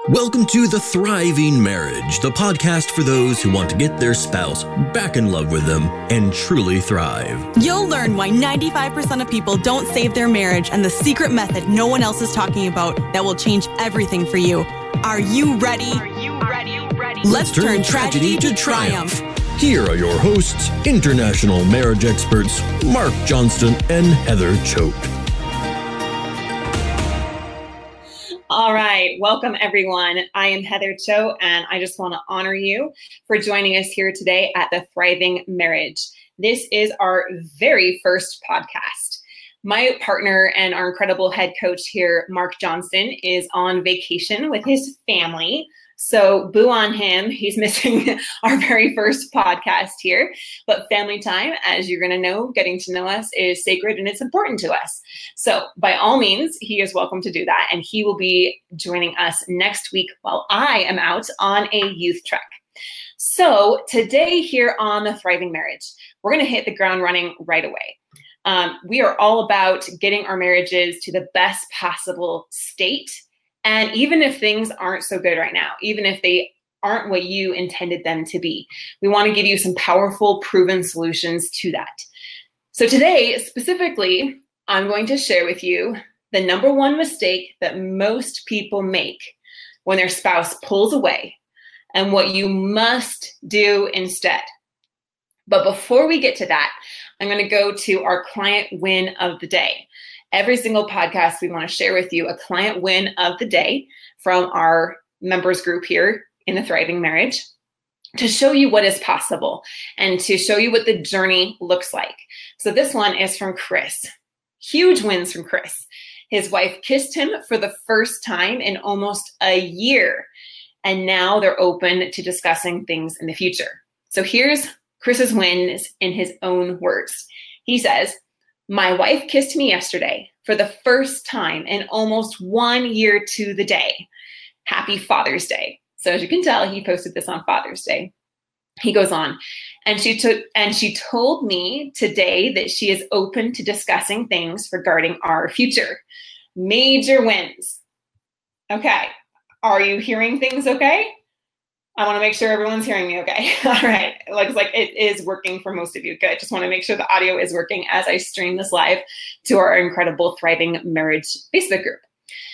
Welcome to The Thriving Marriage, the podcast for those who want to get their spouse back in love with them and truly thrive. You'll learn why 95% of people don't save their marriage and the secret method no one else is talking about that will change everything for you. Are you ready? Let's turn tragedy to triumph. Here are your hosts, international marriage experts Mark Johnston and Heather Choate. All right. Welcome, everyone. I am Heather Choate, and I just want to honor you for joining us here today at The Thriving Marriage. This is our very first podcast. My partner and our incredible head coach here, Mark Johnston, is on vacation with his family. So boo on him. He's missing our very first podcast here. But family time, as you're going to know, getting to know us is sacred and it's important to us. So by all means, he is welcome to do that. And he will be joining us next week while I am out on a youth trek. So today here on The Thriving Marriage, we're going to hit the ground running right away. We are all about getting our marriages to the best possible state. And even if things aren't so good right now, even if they aren't what you intended them to be, we want to give you some powerful, proven solutions to that. So today, specifically, I'm going to share with you the number one mistake that most people make when their spouse pulls away and what you must do instead. But before we get to that, I'm going to go to our client win of the day. Every single podcast, we want to share with you a client win of the day from our members group here in The Thriving Marriage to show you what is possible and to show you what the journey looks like. So this one is from Chris. Huge wins from Chris. His wife kissed him for the first time in almost a year, and now they're open to discussing things in the future. So here's Chris's wins in his own words. He says, "My wife kissed me yesterday for the first time in almost 1 year to the day. Happy Father's Day." So as you can tell, he posted this on Father's Day. He goes on, and she told me today that she is open to discussing things regarding our future. Major wins. Okay. Are you hearing things okay? I want to make sure everyone's hearing me okay. All right. Looks like it is working for most of you. Good. Just want to make sure the audio is working as I stream this live to our incredible Thriving Marriage Facebook group.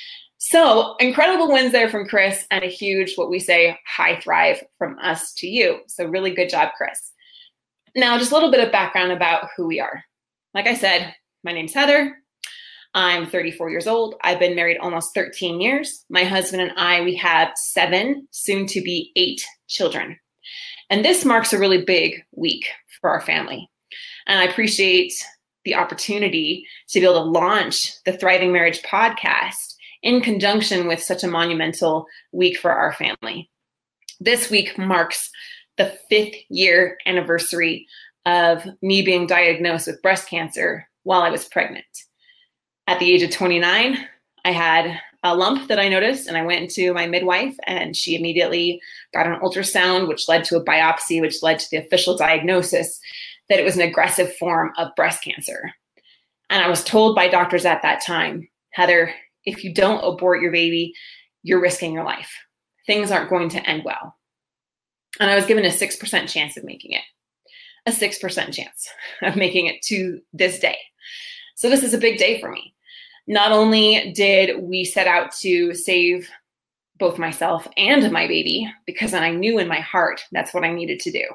So incredible wins there from Chris and a huge, what we say, high thrive from us to you. So really good job, Chris. Now, just a little bit of background about who we are. Like I said, my name's Heather. I'm 34 years old. I've been married almost 13 years. My husband and I, we have 7, soon to be 8 children. And this marks a really big week for our family. And I appreciate the opportunity to be able to launch the Thriving Marriage podcast in conjunction with such a monumental week for our family. This week marks the 5th year anniversary of me being diagnosed with breast cancer while I was pregnant. At the age of 29, I had a lump that I noticed, and I went into my midwife, and she immediately got an ultrasound, which led to a biopsy, which led to the official diagnosis that it was an aggressive form of breast cancer. And I was told by doctors at that time, Heather, if you don't abort your baby, you're risking your life. Things aren't going to end well. And I was given a 6% chance of making it. A 6% chance of making it to this day. So this is a big day for me. Not only did we set out to save both myself and my baby, because I knew in my heart that's what I needed to do.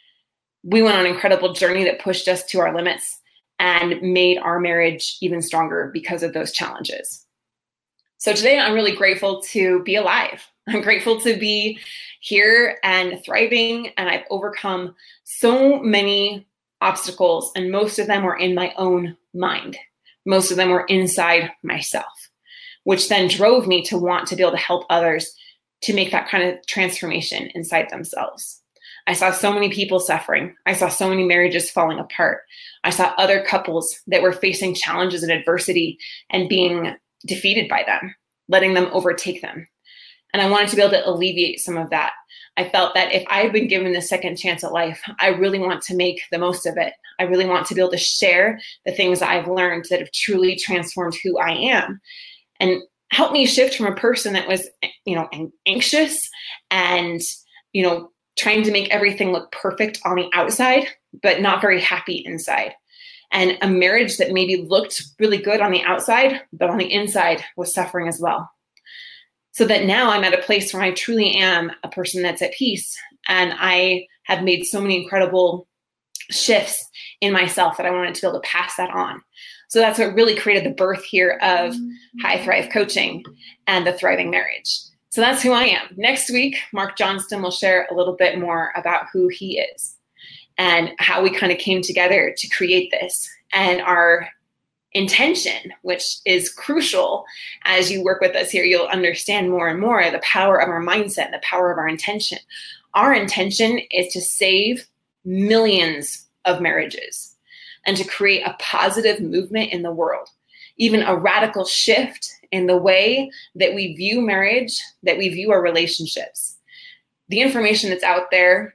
We went on an incredible journey that pushed us to our limits and made our marriage even stronger because of those challenges. So today I'm really grateful to be alive. I'm grateful to be here and thriving, and I've overcome so many obstacles, and most of them were in my own mind. Most of them were inside myself, which then drove me to want to be able to help others to make that kind of transformation inside themselves. I saw so many people suffering. I saw so many marriages falling apart. I saw other couples that were facing challenges and adversity and being defeated by them, letting them overtake them. And I wanted to be able to alleviate some of that. I felt that if I've been given the second chance at life, I really want to make the most of it. I really want to be able to share the things I've learned that have truly transformed who I am. And helped me shift from a person that was, anxious and, trying to make everything look perfect on the outside, but not very happy inside. And a marriage that maybe looked really good on the outside, but on the inside was suffering as well. So that now I'm at a place where I truly am a person that's at peace. And I have made so many incredible shifts in myself that I wanted to be able to pass that on. So that's what really created the birth here of High Thrive Coaching and the Thriving Marriage. So that's who I am. Next week, Mark Johnston will share a little bit more about who he is and how we kind of came together to create this, and our intention, which is crucial. As you work with us here, you'll understand more and more the power of our mindset, the power of our intention. Our intention is to save millions of marriages and to create a positive movement in the world, even a radical shift in the way that we view marriage, that we view our relationships. The information that's out there,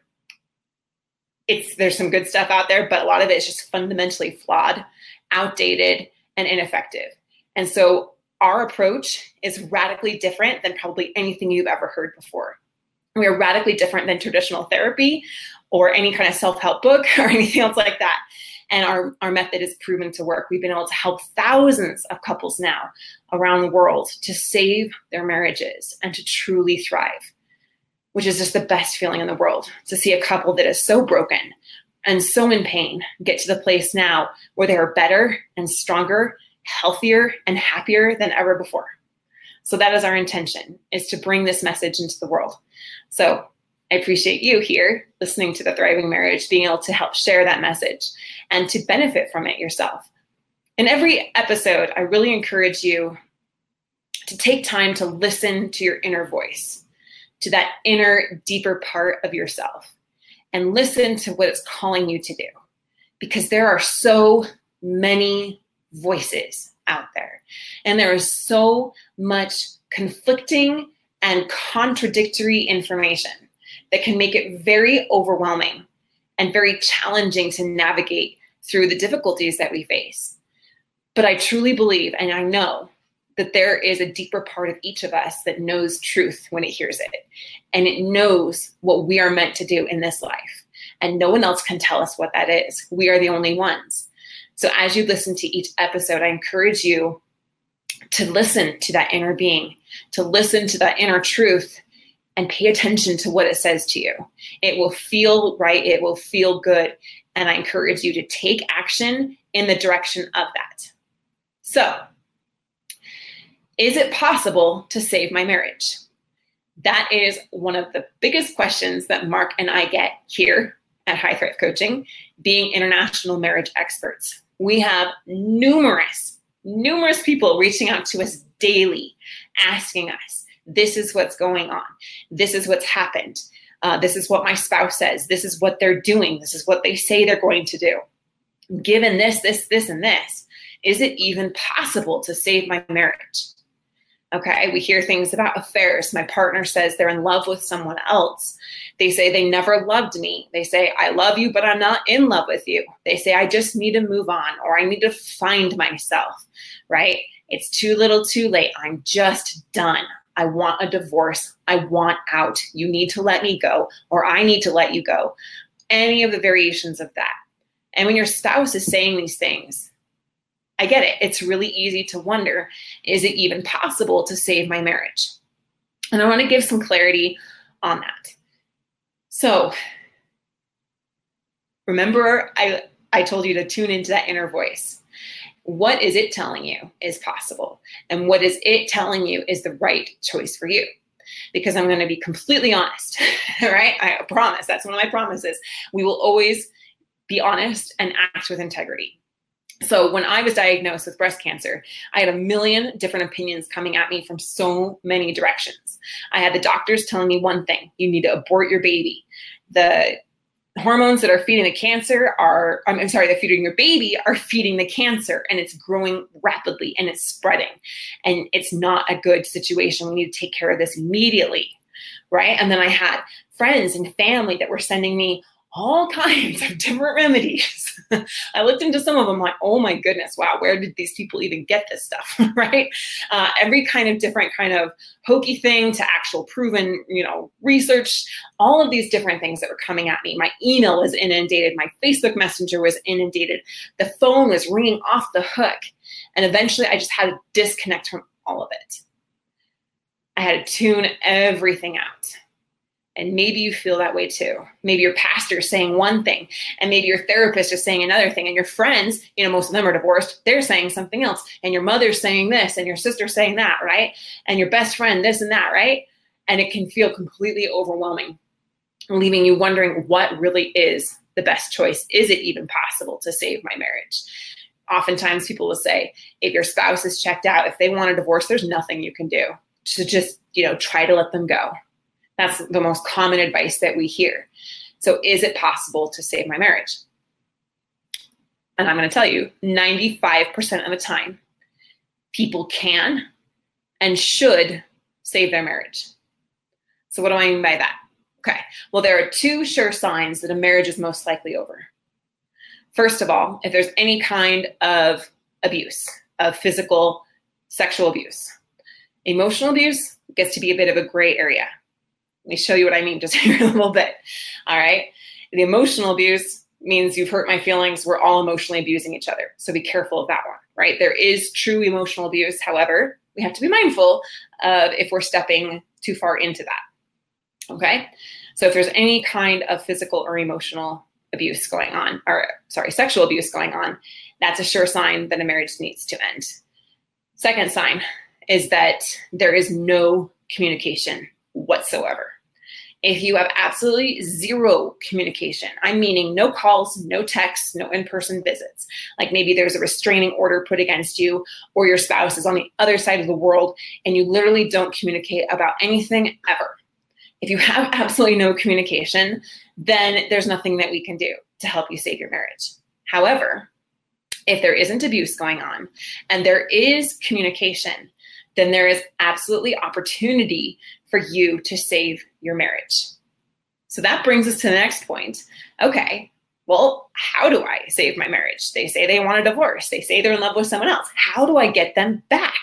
there's some good stuff out there, but a lot of it is just fundamentally flawed, outdated, and ineffective. And so our approach is radically different than probably anything you've ever heard before. We are radically different than traditional therapy or any kind of self-help book or anything else like that. And our method is proven to work. We've been able to help thousands of couples now around the world to save their marriages and to truly thrive, which is just the best feeling in the world, to see a couple that is so broken and so in pain get to the place now where they are better and stronger, healthier and happier than ever before. So that is our intention, is to bring this message into the world. So I appreciate you here listening to The Thriving Marriage, being able to help share that message and to benefit from it yourself. In every episode, I really encourage you to take time to listen to your inner voice, to that inner, deeper part of yourself, and listen to what it's calling you to do. Because there are so many voices out there, and there is so much conflicting and contradictory information that can make it very overwhelming and very challenging to navigate through the difficulties that we face. But I truly believe, and I know, that there is a deeper part of each of us that knows truth when it hears it. And it knows what we are meant to do in this life. And no one else can tell us what that is. We are the only ones. So as you listen to each episode, I encourage you to listen to that inner being, to listen to that inner truth, and pay attention to what it says to you. It will feel right. It will feel good. And I encourage you to take action in the direction of that. So, is it possible to save my marriage? That is one of the biggest questions that Mark and I get here at High Thrive Coaching, being international marriage experts. We have numerous people reaching out to us daily, asking us, this is what's going on. This is what's happened. This is what my spouse says. This is what they're doing. This is what they say they're going to do. Given this, and this, is it even possible to save my marriage? Okay, we hear things about affairs. My partner says they're in love with someone else. They say they never loved me. They say, I love you, but I'm not in love with you. They say, I just need to move on, or I need to find myself, right? It's too little too late. I'm just done. I want a divorce. I want out. You need to let me go, or I need to let you go. Any of the variations of that. And when your spouse is saying these things, I get it. It's really easy to wonder, is it even possible to save my marriage? And I want to give some clarity on that. So remember, I told you to tune into that inner voice. What is it telling you is possible? And what is it telling you is the right choice for you? Because I'm going to be completely honest, right? I promise. That's one of my promises. We will always be honest and act with integrity. So when I was diagnosed with breast cancer, I had a million different opinions coming at me from so many directions. I had the doctors telling me one thing: you need to abort your baby. The hormones that are feeding the cancer that feeding your baby are feeding the cancer, and it's growing rapidly and it's spreading. And it's not a good situation. We need to take care of this immediately, right? And then I had friends and family that were sending me all kinds of different remedies. I looked into some of them like, oh my goodness, wow, where did these people even get this stuff, right? Every kind of different kind of hokey thing to actual proven, research, all of these different things that were coming at me. My email was inundated. My Facebook Messenger was inundated. The phone was ringing off the hook. And eventually I just had to disconnect from all of it. I had to tune everything out. And maybe you feel that way too. Maybe your pastor is saying one thing, and maybe your therapist is saying another thing, and your friends, most of them are divorced, they're saying something else, and your mother's saying this, and your sister's saying that, right? And your best friend, this and that, right? And it can feel completely overwhelming, leaving you wondering what really is the best choice. Is it even possible to save my marriage? Oftentimes people will say, if your spouse is checked out, if they want a divorce, there's nothing you can do. So just, try to let them go. That's the most common advice that we hear. So is it possible to save my marriage? And I'm going to tell you, 95% of the time, people can and should save their marriage. So what do I mean by that? Okay, well, there are two sure signs that a marriage is most likely over. First of all, if there's any kind of abuse, of physical, sexual abuse. Emotional abuse gets to be a bit of a gray area. Let me show you what I mean just here in a little bit. All right. The emotional abuse means you've hurt my feelings. We're all emotionally abusing each other. So be careful of that one, right? There is true emotional abuse. However, we have to be mindful of if we're stepping too far into that. Okay. So if there's any kind of physical or emotional abuse going on, sexual abuse going on, that's a sure sign that a marriage needs to end. Second sign is that there is no communication whatsoever. If you have absolutely zero communication, I'm meaning no calls, no texts, no in-person visits, like maybe there's a restraining order put against you, or your spouse is on the other side of the world and you literally don't communicate about anything ever. If you have absolutely no communication, then there's nothing that we can do to help you save your marriage. However, if there isn't abuse going on and there is communication, then there is absolutely opportunity for you to save your marriage. So that brings us to the next point. Okay, well, how do I save my marriage? They say they want a divorce. They say they're in love with someone else. How do I get them back,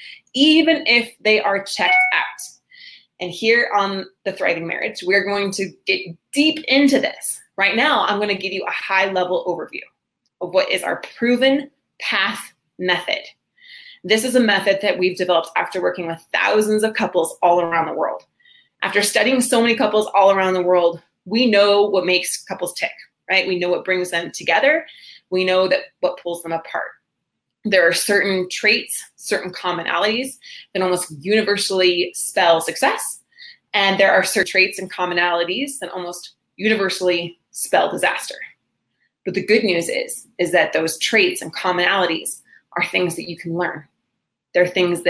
even if they are checked out? And here on The Thriving Marriage, we're going to get deep into this. Right now, I'm going to give you a high-level overview of what is our proven path method. This is a method that we've developed after working with thousands of couples all around the world. After studying so many couples all around the world, we know what makes couples tick, right? We know what brings them together. We know that what pulls them apart. There are certain traits, certain commonalities that almost universally spell success. And there are certain traits and commonalities that almost universally spell disaster. But the good news is that those traits and commonalities are things that you can learn. They're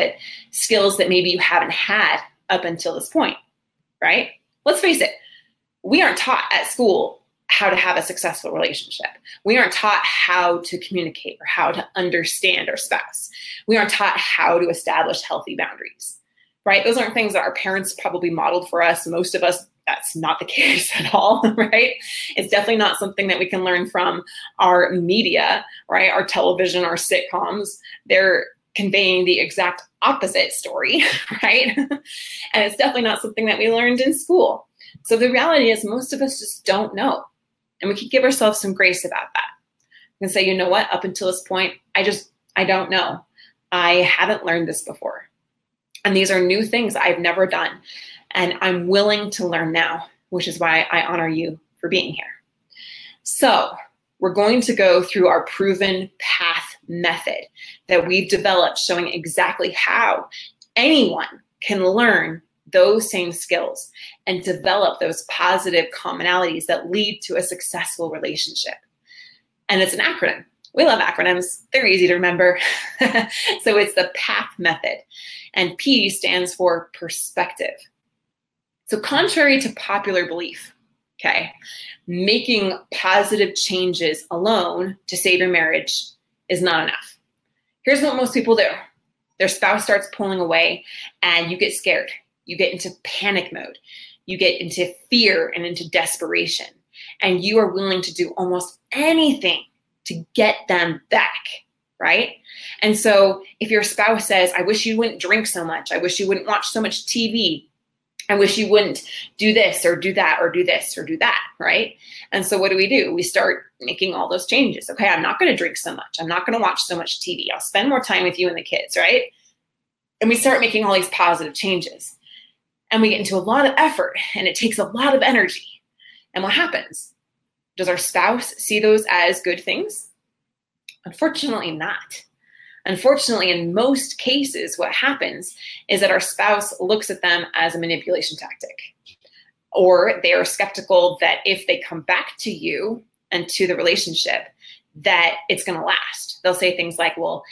skills that maybe you haven't had up until this point, right? Let's face it, we aren't taught at school how to have a successful relationship. We aren't taught how to communicate or how to understand our spouse. We aren't taught how to establish healthy boundaries, right? Those aren't things that our parents probably modeled for us. Most of us, that's not the case at all, right? It's definitely not something that we can learn from our media, right? Our television, our sitcoms, they're conveying the exact opposite story, right? And it's definitely not something that we learned in school. So the reality is most of us just don't know. And we can give ourselves some grace about that. We can say, you know what, up until this point, I don't know. I haven't learned this before. And these are new things I've never done. And I'm willing to learn now, which is why I honor you for being here. So we're going to go through our proven path method that we've developed, showing exactly how anyone can learn those same skills and develop those positive commonalities that lead to a successful relationship. And it's an acronym. We love acronyms. They're easy to remember. So it's the PATH method. And P stands for perspective. So contrary to popular belief, okay, making positive changes alone to save your marriage is not enough. Here's what most people do. Their spouse starts pulling away and you get scared. You get into panic mode. You get into fear and into desperation. and you are willing to do almost anything to get them back, right? And so if your spouse says, I wish you wouldn't drink so much, I wish you wouldn't watch so much TV, I wish you wouldn't do this or do that or do this or do that, right? And so what do? We start making all those changes. Okay, I'm not going to drink so much. I'm not going to watch so much TV. I'll spend more time with you and the kids, right? And we start making all these positive changes. And we get into a lot of effort, and it takes a lot of energy. And what happens? Does our spouse see those as good things? Unfortunately not. Unfortunately, in most cases, what happens is that our spouse looks at them as a manipulation tactic, or they are skeptical that if they come back to you and to the relationship, that it's going to last. They'll say things like, well,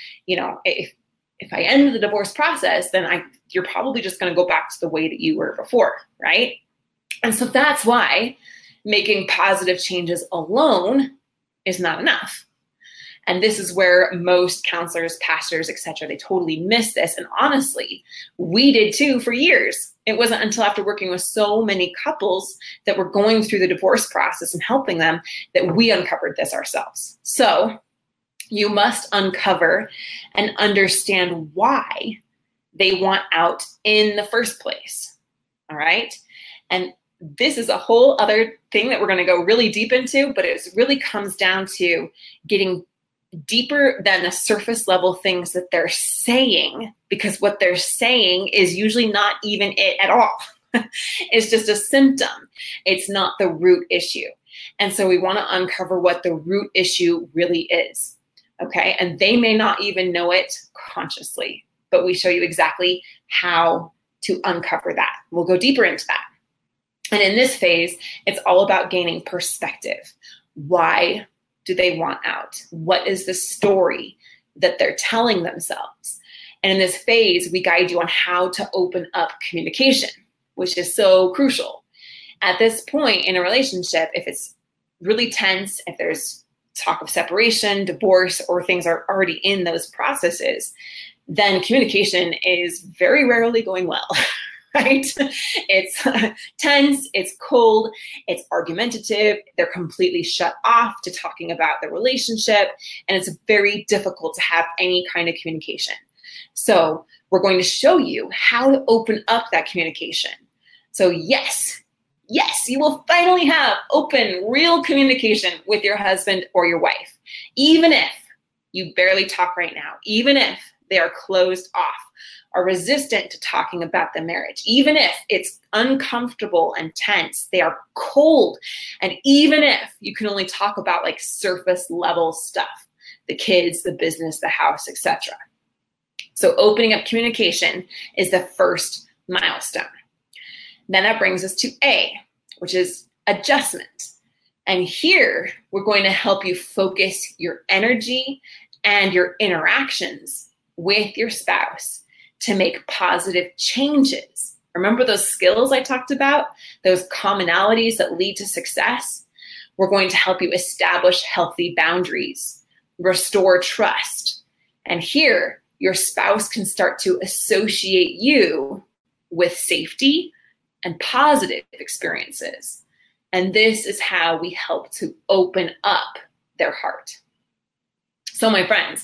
if I end the divorce process, then you're probably just going to go back to the way that you were before, right? And so that's why making positive changes alone is not enough. And this is where most counselors, pastors, etc., they totally miss this. And honestly, we did too for years. It wasn't until after working with so many couples that were going through the divorce process and helping them that we uncovered this ourselves. So you must uncover and understand why they want out in the first place. All right. And this is a whole other thing that we're going to go really deep into, but it really comes down to getting deeper than the surface level things that they're saying, because what they're saying is usually not even it at all. It's just a symptom. It's not the root issue. And so we want to uncover what the root issue really is. Okay. And they may not even know it consciously, but we show you exactly how to uncover that. We'll go deeper into that. And in this phase, it's all about gaining perspective. Why do they want out? What is the story that they're telling themselves? And in this phase, we guide you on how to open up communication, which is so crucial. At this point in a relationship, if it's really tense, if there's talk of separation, divorce, or things are already in those processes, then communication is very rarely going well. Right? It's tense, it's cold, it's argumentative, they're completely shut off to talking about the relationship, and it's very difficult to have any kind of communication. So we're going to show you how to open up that communication. So yes, you will finally have open, real communication with your husband or your wife, even if you barely talk right now, even if they are closed off, are resistant to talking about the marriage, even if it's uncomfortable and tense, they are cold. And even if you can only talk about like surface level stuff, the kids, the business, the house, etc. So opening up communication is the first milestone. Then that brings us to A, which is adjustment. And here we're going to help you focus your energy and your interactions with your spouse to make positive changes. Remember those skills I talked about, those commonalities that lead to success? We're going to help you establish healthy boundaries, restore trust. And here, your spouse can start to associate you with safety and positive experiences. And this is how we help to open up their heart. So my friends,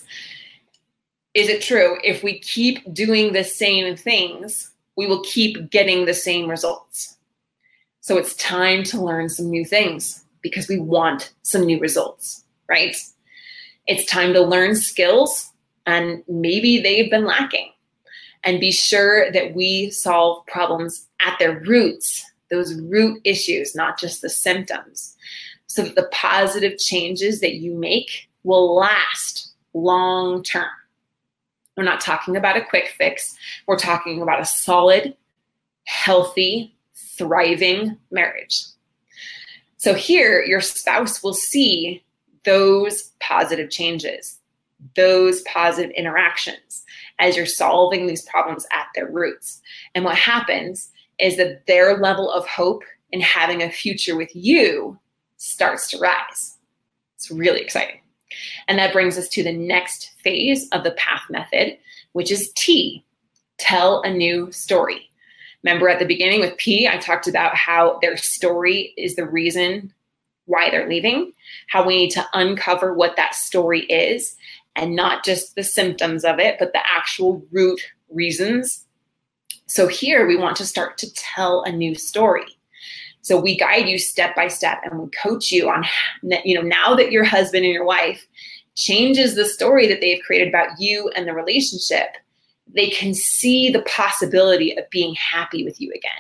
is it true? If we keep doing the same things, we will keep getting the same results. So it's time to learn some new things because we want some new results, right? It's time to learn skills, and maybe they've been lacking. And be sure that we solve problems at their roots, those root issues, not just the symptoms, so that the positive changes that you make will last long term. We're not talking about a quick fix. We're talking about a solid, healthy, thriving marriage. So here, your spouse will see those positive changes, those positive interactions as you're solving these problems at their roots. And what happens is that their level of hope in having a future with you starts to rise. It's really exciting. And that brings us to the next phase of the PATH method, which is T, tell a new story. Remember at the beginning with P, I talked about how their story is the reason why they're leaving, how we need to uncover what that story is, and not just the symptoms of it, but the actual root reasons. So here we want to start to tell a new story. So we guide you step by step, and we coach you on, now that your husband and your wife changes the story that they've created about you and the relationship, they can see the possibility of being happy with you again.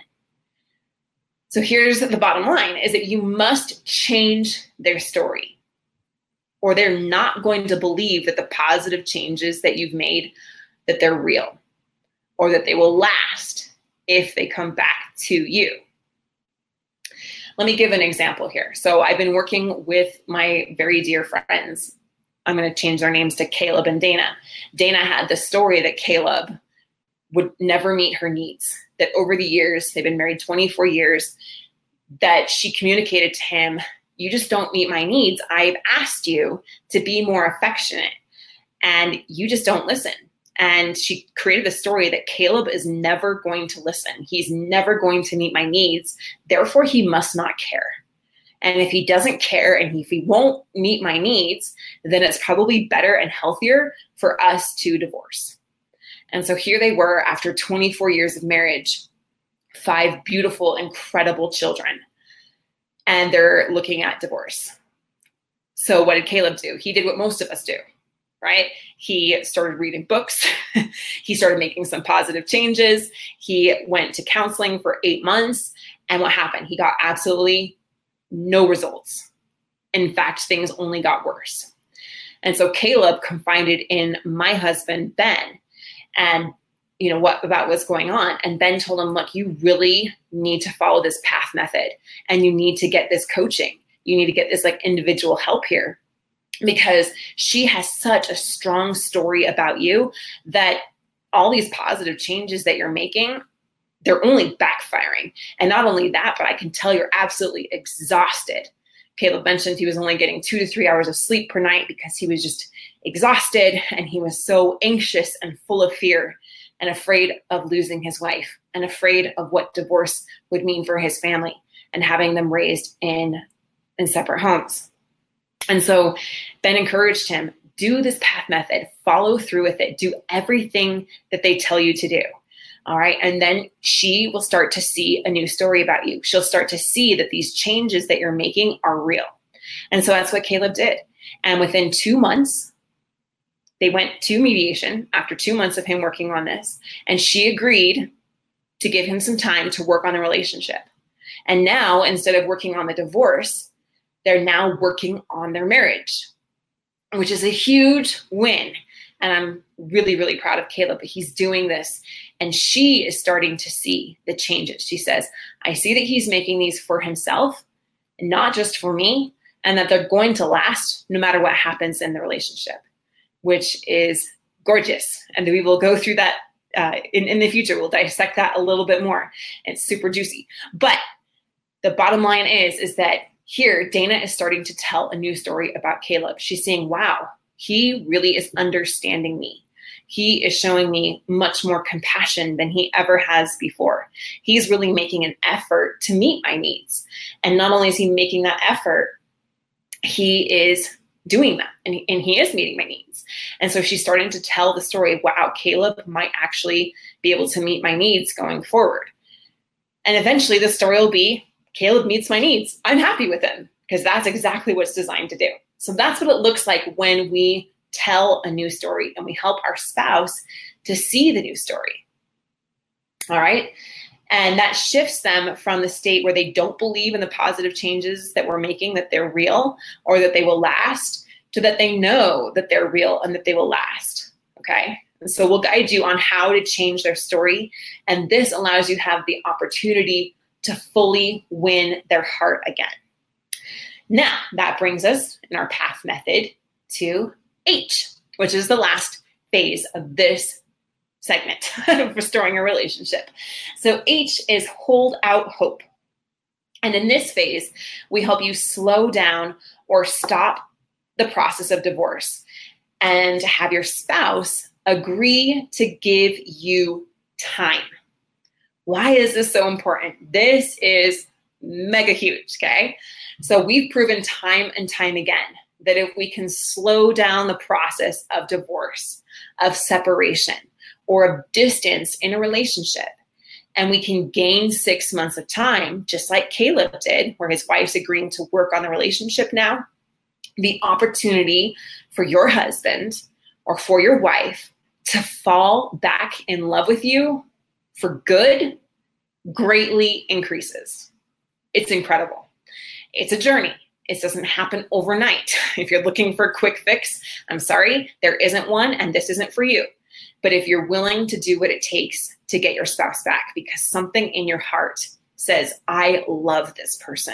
So here's the bottom line, is that you must change their story, or they're not going to believe that the positive changes that you've made, that they're real, or that they will last if they come back to you. Let me give an example here. So I've been working with my very dear friends. I'm going to change their names to Caleb and Dana. Dana had the story that Caleb would never meet her needs, that over the years, they've been married 24 years, that she communicated to him, you just don't meet my needs. I've asked you to be more affectionate and you just don't listen. And she created a story that Caleb is never going to listen. He's never going to meet my needs. Therefore, he must not care. And if he doesn't care and if he won't meet my needs, then it's probably better and healthier for us to divorce. And so here they were after 24 years of marriage, 5 beautiful, incredible children, and they're looking at divorce. So what did Caleb do? He did what most of us do, right? He started reading books. He started making some positive changes. He went to counseling for 8 months. And what happened? He got absolutely no results. In fact, things only got worse. And so Caleb confided in my husband, Ben, and what's going on. And Ben told him, look, you really need to follow this path method, and you need to get this coaching. You need to get this individual help here, because she has such a strong story about you that all these positive changes that you're making, they're only backfiring. And not only that, but I can tell you're absolutely exhausted. Caleb mentioned he was only getting 2 to 3 hours of sleep per night because he was just exhausted, and he was so anxious and full of fear and afraid of losing his wife and afraid of what divorce would mean for his family and having them raised in separate homes. And so Ben encouraged him, do this path method, follow through with it, do everything that they tell you to do. All right. And then she will start to see a new story about you. She'll start to see that these changes that you're making are real. And so that's what Caleb did. And within 2 months, they went to mediation after 2 months of him working on this. And she agreed to give him some time to work on the relationship. And now, instead of working on the divorce, they're now working on their marriage, which is a huge win. And I'm really, really proud of Caleb, but he's doing this. And she is starting to see the changes. She says, I see that he's making these for himself, not just for me, and that they're going to last no matter what happens in the relationship, which is gorgeous. And we will go through that in the future. We'll dissect that a little bit more. It's super juicy. But the bottom line is that here, Dana is starting to tell a new story about Caleb. She's saying, wow, he really is understanding me. He is showing me much more compassion than he ever has before. He's really making an effort to meet my needs. And not only is he making that effort, he is doing that, and he is meeting my needs. And so she's starting to tell the story, wow, Caleb might actually be able to meet my needs going forward. And eventually the story will be, Caleb meets my needs. I'm happy with him, because that's exactly what it's designed to do. So that's what it looks like when we tell a new story and we help our spouse to see the new story. All right. And that shifts them from the state where they don't believe in the positive changes that we're making, that they're real or that they will last, to that they know that they're real and that they will last. Okay. And so we'll guide you on how to change their story. And this allows you to have the opportunity to fully win their heart again. Now, that brings us in our path method to H, which is the last phase of this segment of restoring a relationship. So H is hold out hope. And in this phase, we help you slow down or stop the process of divorce and have your spouse agree to give you time. Why is this so important? This is mega huge, okay? So we've proven time and time again that if we can slow down the process of divorce, of separation, or of distance in a relationship, and we can gain 6 months of time, just like Caleb did, where his wife's agreeing to work on the relationship now, the opportunity for your husband or for your wife to fall back in love with you for good greatly increases. It's incredible. It's a journey. It doesn't happen overnight. If you're looking for a quick fix, I'm sorry, there isn't one, and this isn't for you. But if you're willing to do what it takes to get your spouse back, because something in your heart says, I love this person.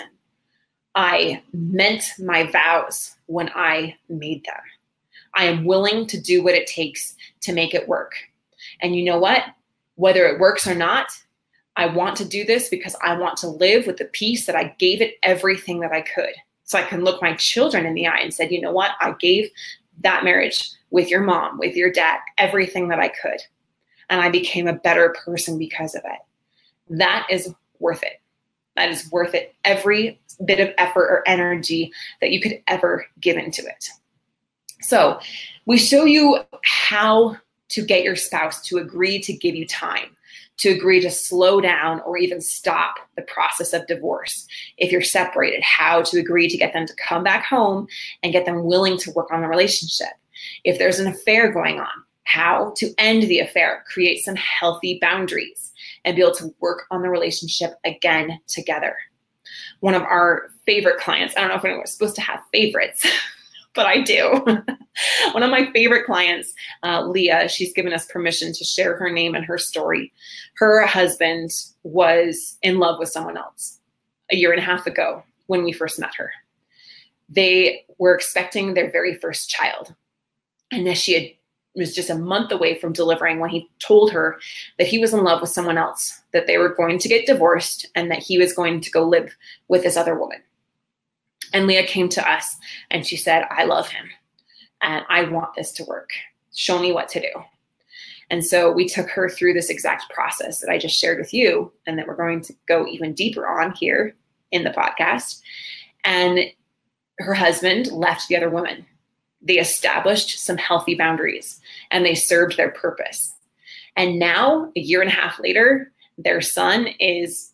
I meant my vows when I made them. I am willing to do what it takes to make it work. And you know what? Whether it works or not, I want to do this because I want to live with the peace that I gave it everything that I could. So I can look my children in the eye and said, you know what? I gave that marriage with your mom, with your dad, everything that I could. And I became a better person because of it. That is worth it. That is worth it. Every bit of effort or energy that you could ever give into it. So we show you how to get your spouse to agree to give you time, to agree to slow down or even stop the process of divorce. If you're separated, how to agree to get them to come back home and get them willing to work on the relationship. If there's an affair going on, how to end the affair, create some healthy boundaries, and be able to work on the relationship again together. One of our favorite clients, I don't know if anyone's supposed to have favorites, but I do. One of my favorite clients, Leah, she's given us permission to share her name and her story. Her husband was in love with someone else a year and a half ago when we first met her. They were expecting their very first child. And as was just a month away from delivering when he told her that he was in love with someone else, that they were going to get divorced, and that he was going to go live with this other woman. And Leah came to us and she said, I love him and I want this to work. Show me what to do. And so we took her through this exact process that I just shared with you, and that we're going to go even deeper on here in the podcast. And her husband left the other woman. They established some healthy boundaries and they served their purpose. And now, a year and a half later, their son is,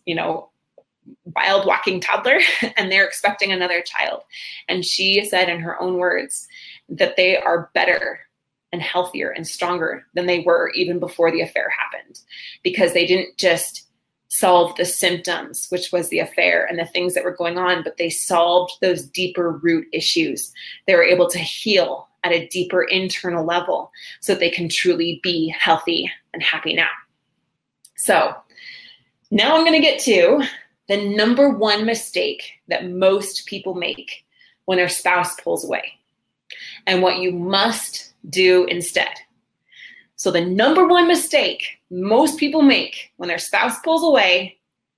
wild walking toddler, and they're expecting another child. And she said in her own words that they are better and healthier and stronger than they were even before the affair happened, because they didn't just solve the symptoms, which was the affair and the things that were going on, but they solved those deeper root issues. They were able to heal at a deeper internal level so that they can truly be healthy and happy now. So now I'm going to get to the number one mistake that most people make when their spouse pulls away, and what you must do instead. So the number one mistake most people make when their spouse pulls away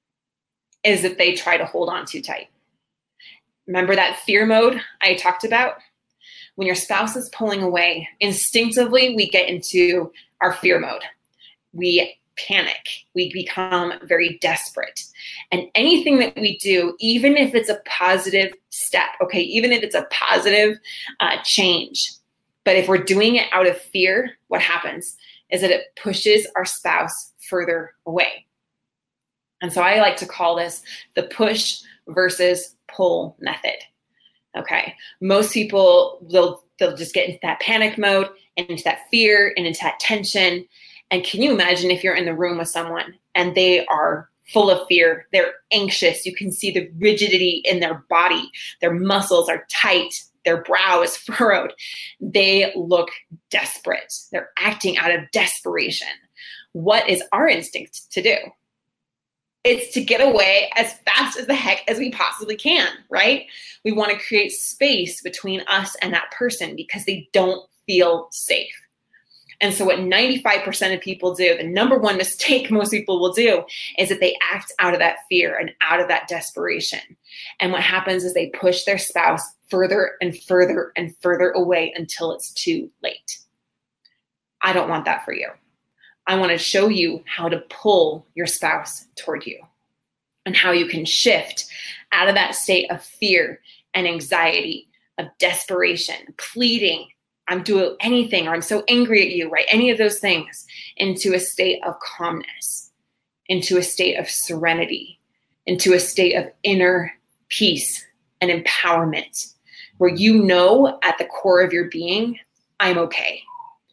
is that they try to hold on too tight. Remember that fear mode I talked about? When your spouse is pulling away, instinctively we get into our fear mode. We panic. We become very desperate. And anything that we do, even if it's a positive step, okay, even if it's a positive change, but if we're doing it out of fear, what happens is that it pushes our spouse further away. And so I like to call this the push versus pull method. Okay, most people, they'll just get into that panic mode and into that fear and into that tension. And can you imagine if you're in the room with someone and they are full of fear, they're anxious, you can see the rigidity in their body, their muscles are tight, their brow is furrowed, they look desperate, they're acting out of desperation. What is our instinct to do? It's to get away as fast as the heck as we possibly can, right? We want to create space between us and that person because they don't feel safe. And so what 95% of people do, the number one mistake most people will do, is that they act out of that fear and out of that desperation. And what happens is they push their spouse further and further and further away until it's too late. I don't want that for you. I want to show you how to pull your spouse toward you. and how you can shift out of that state of fear and anxiety, of desperation, pleading, I'm doing anything, or I'm so angry at you, right? Any of those things, into a state of calmness, into a state of serenity, into a state of inner peace and empowerment, where you know at the core of your being, I'm okay.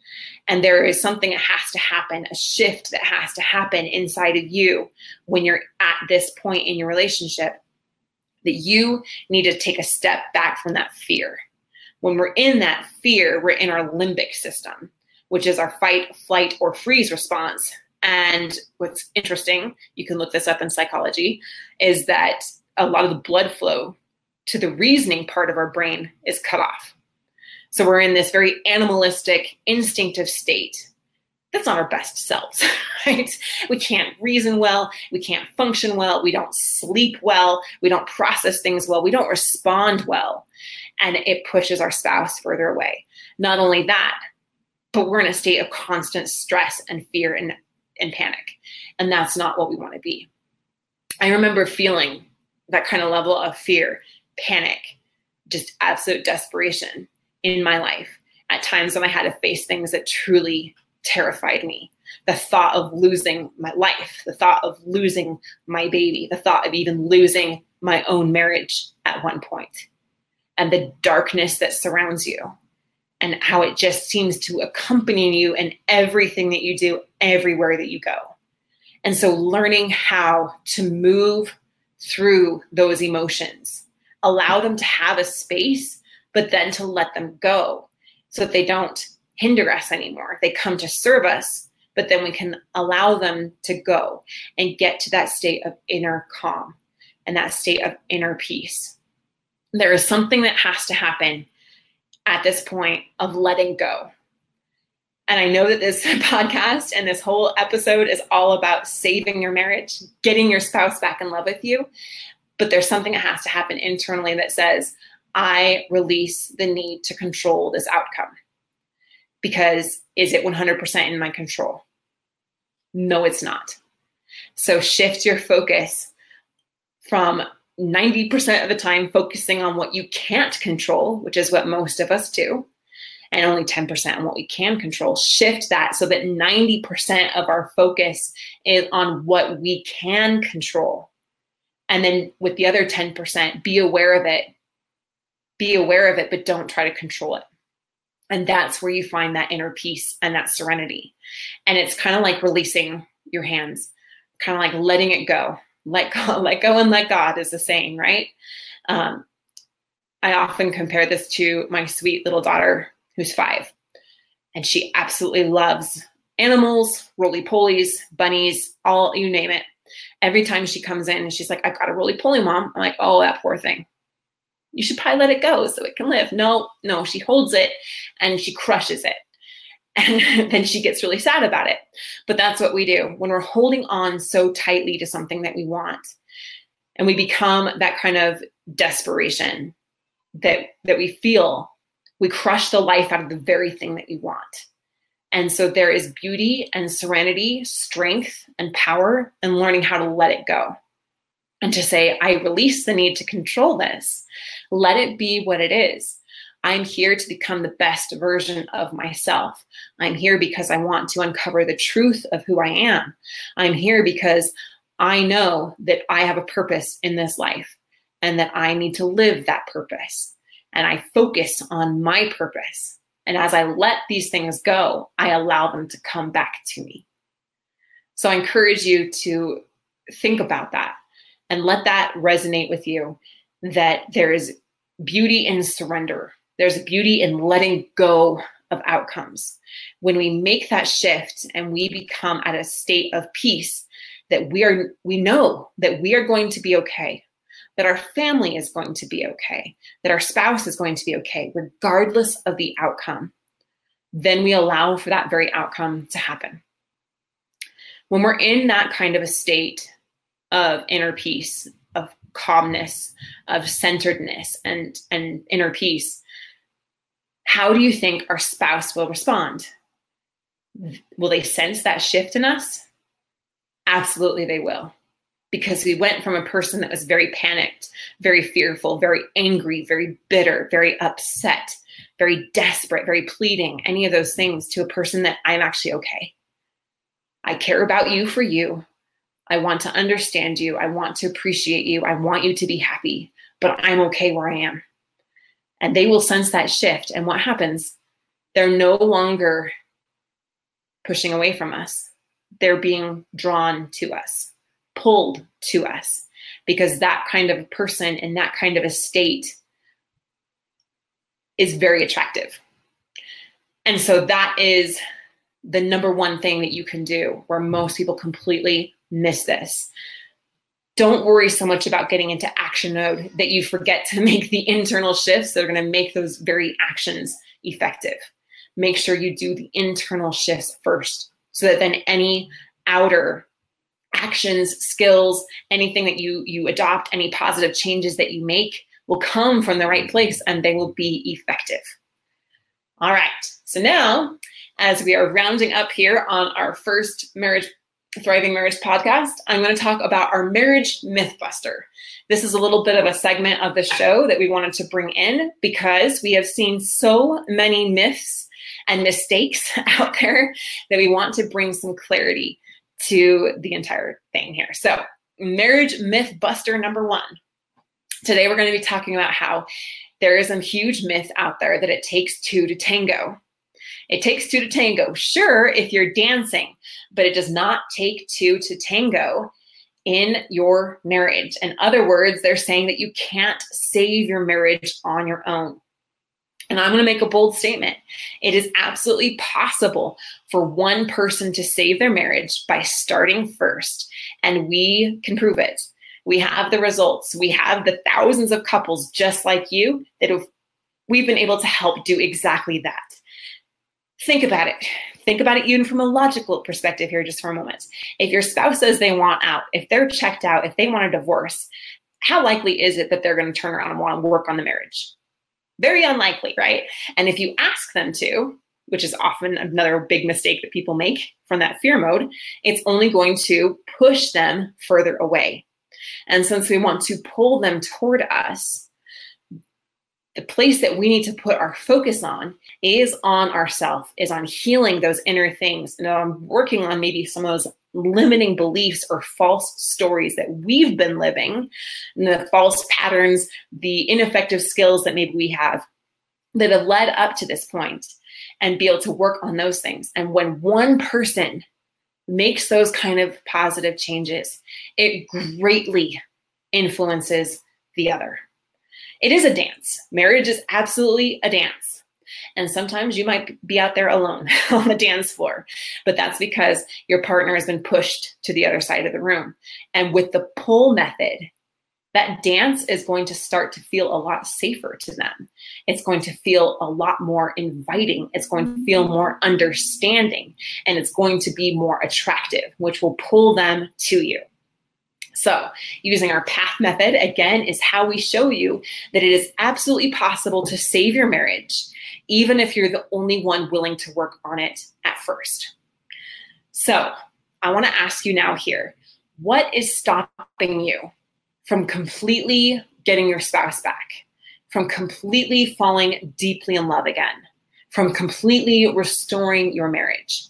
And there is something that has to happen, a shift that has to happen inside of you when you're at this point in your relationship, that you need to take a step back from that fear. When we're in that fear, we're in our limbic system, which is our fight, flight, or freeze response. And what's interesting, you can look this up in psychology, is that a lot of the blood flow to the reasoning part of our brain is cut off. So we're in this very animalistic, instinctive state. That's not our best selves, right? We can't reason well. We can't function well. We don't sleep well. We don't process things well. We don't respond well. And it pushes our spouse further away. Not only that, but we're in a state of constant stress and fear and panic. And that's not what we want to be. I remember feeling that kind of level of fear, panic, just absolute desperation in my life at times when I had to face things that truly terrified me. The thought of losing my life, the thought of losing my baby, the thought of even losing my own marriage at one point, and the darkness that surrounds you, and how it just seems to accompany you in everything that you do, everywhere that you go. And so learning how to move through those emotions, allow them to have a space, but then to let them go so that they don't hinder us anymore. They come to serve us, but then we can allow them to go and get to that state of inner calm and that state of inner peace. There is something that has to happen at this point of letting go. And I know that this podcast and this whole episode is all about saving your marriage, getting your spouse back in love with you. But there's something that has to happen internally that says, I release the need to control this outcome. Because is it 100% in my control? No, it's not. So shift your focus from 90% of the time focusing on what you can't control, which is what most of us do, and only 10% on what we can control. Shift that so that 90% of our focus is on what we can control. And then with the other 10%, be aware of it. Be aware of it, but don't try to control it. And that's where you find that inner peace and that serenity. And it's kind of like releasing your hands, kind of like letting it go. Let go and let God is the saying, right? I often compare this to my sweet little daughter who's 5. And she absolutely loves animals, roly-polies, bunnies, all, you name it. Every time she comes in and she's like, I've got a roly-poly, Mom. I'm like, oh, that poor thing. You should probably let it go so it can live. No, she holds it and she crushes it. And then she gets really sad about it. But that's what we do when we're holding on so tightly to something that we want. And we become that kind of desperation that we feel. We crush the life out of the very thing that we want. And so there is beauty and serenity, strength and power in learning how to let it go. And to say, I release the need to control this. Let it be what it is. I'm here to become the best version of myself. I'm here because I want to uncover the truth of who I am. I'm here because I know that I have a purpose in this life and that I need to live that purpose. And I focus on my purpose. And as I let these things go, I allow them to come back to me. So I encourage you to think about that and let that resonate with you, that there is beauty in surrender. There's beauty in letting go of outcomes. When we make that shift and we become at a state of peace, that we know that we are going to be okay, that our family is going to be okay, that our spouse is going to be okay, regardless of the outcome, then we allow for that very outcome to happen. When we're in that kind of a state of inner peace, of calmness, of centeredness and inner peace, how do you think our spouse will respond? Will they sense that shift in us? Absolutely, they will. because we went from a person that was very panicked, very fearful, very angry, very bitter, very upset, very desperate, very pleading, any of those things, to a person that I'm actually okay. I care about you for you. I want to understand you. I want to appreciate you. I want you to be happy, but I'm okay where I am. And they will sense that shift. And what happens? They're no longer pushing away from us. They're being drawn to us, pulled to us, because that kind of person in that kind of a state is very attractive. And so that is the number one thing that you can do, where most people completely miss this. Don't worry so much about getting into action mode that you forget to make the internal shifts that are going to make those very actions effective. Make sure you do the internal shifts first, so that then any outer actions, skills, anything that you adopt, any positive changes that you make will come from the right place and they will be effective. All right. So now, as we are rounding up here on our first Thriving Marriage podcast, I'm going to talk about our marriage mythbuster. This is a little bit of a segment of the show that we wanted to bring in because we have seen so many myths and mistakes out there that we want to bring some clarity to the entire thing here. So, marriage mythbuster number 1. Today we're going to be talking about how there is a huge myth out there that it takes 2 to tango. It takes 2 to tango, sure, if you're dancing, but it does not take 2 to tango in your marriage. In other words, they're saying that you can't save your marriage on your own. And I'm going to make a bold statement. It is absolutely possible for one person to save their marriage by starting first, and we can prove it. We have the results. We have the thousands of couples just like you that we've been able to help do exactly that. Think about it. Think about it even from a logical perspective here just for a moment. If your spouse says they want out, if they're checked out, if they want a divorce, how likely is it that they're going to turn around and want to work on the marriage? Very unlikely, right? And if you ask them to, which is often another big mistake that people make from that fear mode, it's only going to push them further away. And since we want to pull them toward us, the place that we need to put our focus on is on ourselves, is on healing those inner things, and on working on maybe some of those limiting beliefs or false stories that we've been living, and the false patterns, the ineffective skills that maybe we have that have led up to this point, and be able to work on those things. And when one person makes those kind of positive changes, it greatly influences the other. It is a dance. Marriage is absolutely a dance. And sometimes you might be out there alone on the dance floor, but that's because your partner has been pushed to the other side of the room. And with the pull method, that dance is going to start to feel a lot safer to them. It's going to feel a lot more inviting. It's going to feel more understanding, and it's going to be more attractive, which will pull them to you. So using our path method, again, is how we show you that it is absolutely possible to save your marriage, even if you're the only one willing to work on it at first. So I want to ask you now here, what is stopping you from completely getting your spouse back, from completely falling deeply in love again, from completely restoring your marriage?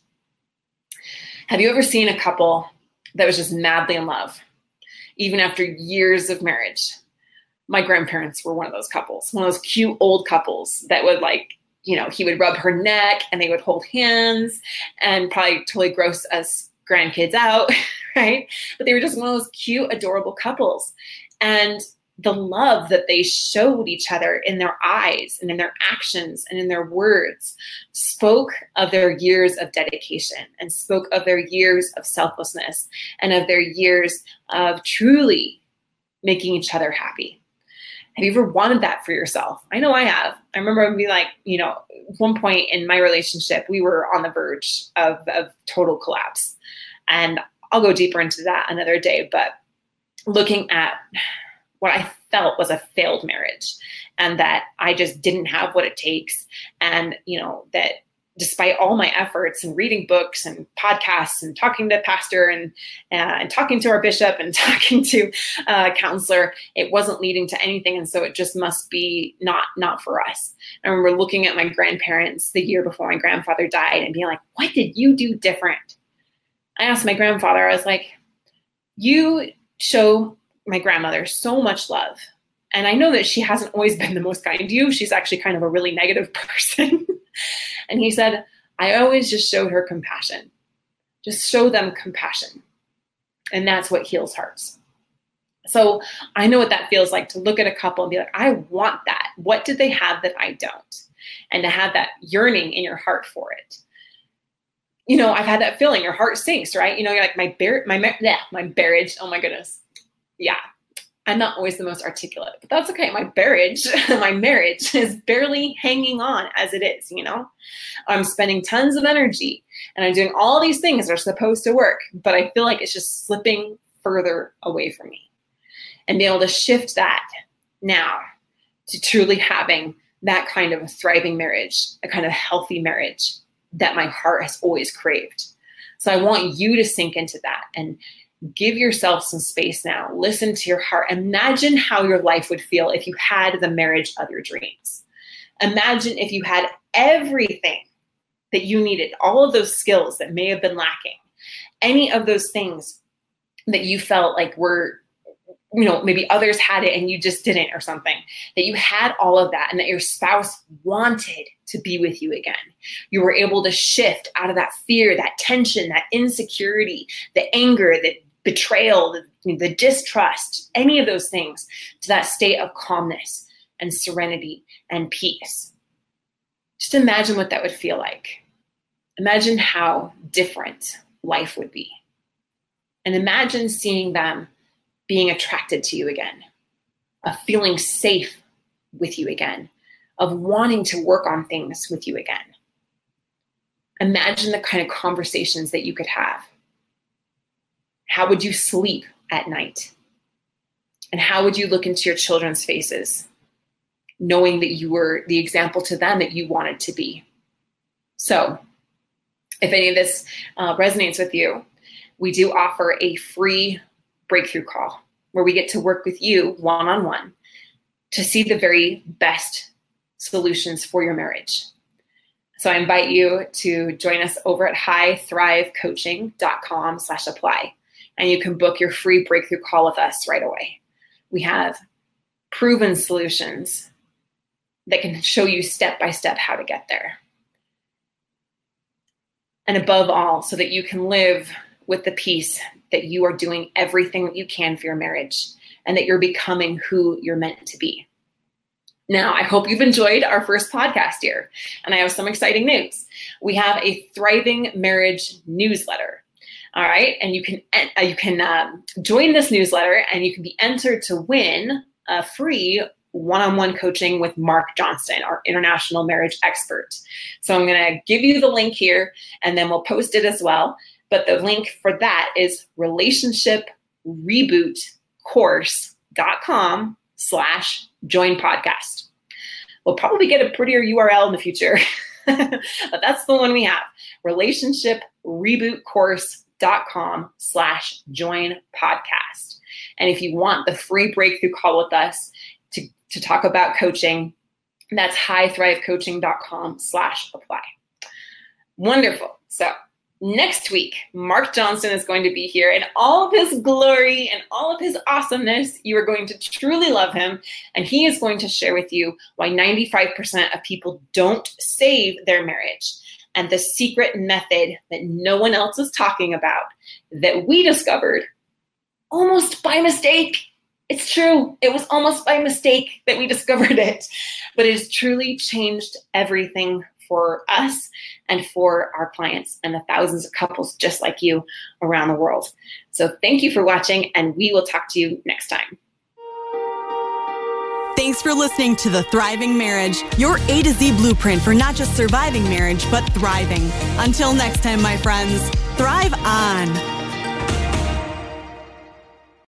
Have you ever seen a couple that was just madly in love, even after years of marriage? My grandparents were one of those couples, one of those cute old couples that would he would rub her neck and they would hold hands and probably totally gross us grandkids out, right? But they were just one of those cute, adorable couples. And the love that they showed each other in their eyes and in their actions and in their words spoke of their years of dedication and spoke of their years of selflessness and of their years of truly making each other happy. Have you ever wanted that for yourself? I know I have. I remember being like, one point in my relationship, we were on the verge of total collapse. And I'll go deeper into that another day, but looking at what I felt was a failed marriage, and that I just didn't have what it takes, and that despite all my efforts and reading books and podcasts and talking to pastor and talking to our bishop and talking to a counselor, it wasn't leading to anything. And so it just must be not for us. I remember looking at my grandparents the year before my grandfather died and being like, what did you do different? I asked my grandfather, I was like, you show my grandmother so much love. And I know that she hasn't always been the most kind to you. She's actually kind of a really negative person. And he said, I always just showed her compassion. Just show them compassion. And that's what heals hearts. So I know what that feels like to look at a couple and be like, I want that. What did they have that I don't? And to have that yearning in your heart for it. You know, I've had that feeling. Your heart sinks, right? You know, you're like, my marriage. Oh my goodness. Yeah. I'm not always the most articulate, but that's okay. My marriage is barely hanging on as it is, you know? I'm spending tons of energy and I'm doing all these things that are supposed to work, but I feel like it's just slipping further away from me. And being able to shift that now to truly having that kind of a thriving marriage, a kind of healthy marriage that my heart has always craved. So I want you to sink into that and give yourself some space now. Listen to your heart. Imagine how your life would feel if you had the marriage of your dreams. Imagine if you had everything that you needed, all of those skills that may have been lacking, any of those things that you felt like were, you know, maybe others had it and you just didn't or something, that you had all of that and that your spouse wanted to be with you again. You were able to shift out of that fear, that tension, that insecurity, the anger, the betrayal, the distrust, any of those things, to that state of calmness and serenity and peace. Just imagine what that would feel like. Imagine how different life would be. And imagine seeing them being attracted to you again, of feeling safe with you again, of wanting to work on things with you again. Imagine the kind of conversations that you could have. How would you sleep at night? And how would you look into your children's faces, knowing that you were the example to them that you wanted to be? So if any of this resonates with you, we do offer a free breakthrough call where we get to work with you one-on-one to see the very best solutions for your marriage. So I invite you to join us over at highthrivecoaching.com/apply. And you can book your free breakthrough call with us right away. We have proven solutions that can show you step-by-step how to get there. And above all, so that you can live with the peace that you are doing everything that you can for your marriage and that you're becoming who you're meant to be. Now, I hope you've enjoyed our first podcast here, and I have some exciting news. We have a Thriving Marriage newsletter. All right. And you can join this newsletter and you can be entered to win a free one-on-one coaching with Mark Johnston, our international marriage expert. So I'm going to give you the link here and then we'll post it as well. But the link for that is relationshiprebootcourse.com/join-podcast. We'll probably get a prettier URL in the future, but that's the one we have. relationshiprebootcourse.com/join-podcast. And if you want the free breakthrough call with us to talk about coaching, that's highthrivecoaching.com/apply. Wonderful. So next week, Mark Johnston is going to be here in all of his glory and all of his awesomeness. You are going to truly love him. And he is going to share with you why 95% of people don't save their marriage and the secret method that no one else is talking about that we discovered almost by mistake. It's true. It was almost by mistake that we discovered it, but it has truly changed everything for us and for our clients and the thousands of couples just like you around the world. So thank you for watching, and we will talk to you next time. Thanks for listening to The Thriving Marriage, your A to Z blueprint for not just surviving marriage, but thriving. Until next time, my friends, thrive on.